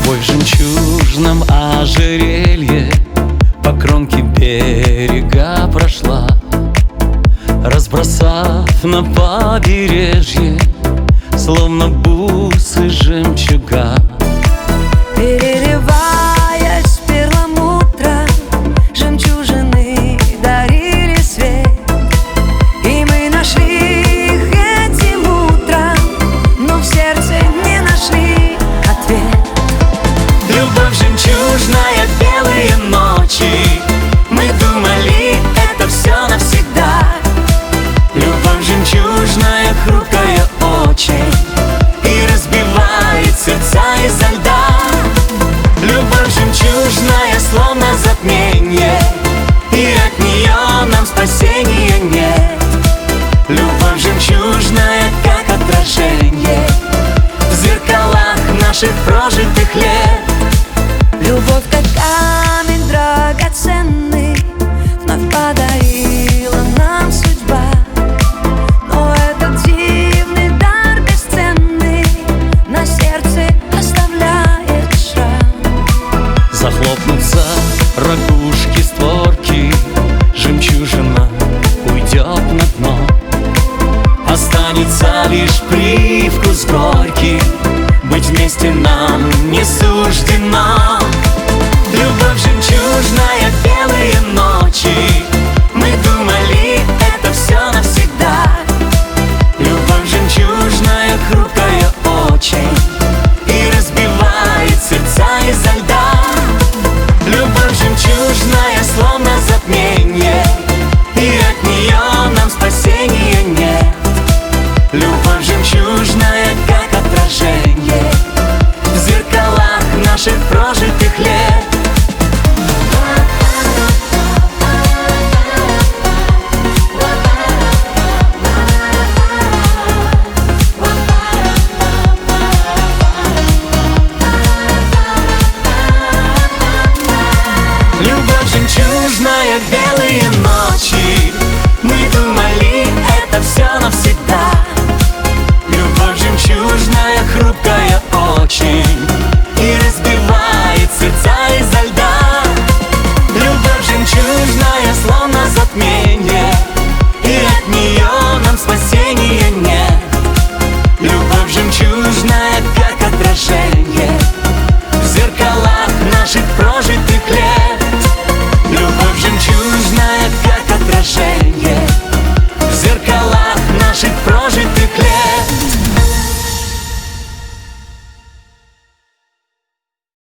Любовь в жемчужном ожерелье по кромке берега прошла, разбросав на побережье словно бусы жемчуга. Переливаясь перламутром, жемчужины дарили свет, и мы нашли их этим утром, но в сердце не нашли ответ. Любовь жемчужная, белые ночи, мы думали, это все навсегда. Любовь жемчужная, хрупкая очень, и разбивает сердца изо льда. Любовь жемчужная, словно затмение, и от нее нам спасения нет. Любовь жемчужная, как отражение в зеркалах наших прожитых лет. Любовь, как камень драгоценный, вновь подарила нам судьба. Но этот дивный дар бесценный на сердце оставляет шрам. Захлопнутся ракушки, створки, жемчужина уйдет на дно. Останется лишь привкус горький, быть вместе нам не суждено. Любовь жемчужная, белые ночи, мы думали, это все навсегда. Любовь жемчужная, хрупкая очень, и разбивает сердца изо льда. Любовь жемчужная, словно затмение, и от нее нам спасения нет. Любовь жемчужная, как отражение в зеркалах наших прожитых лет. Любовь жемчужная,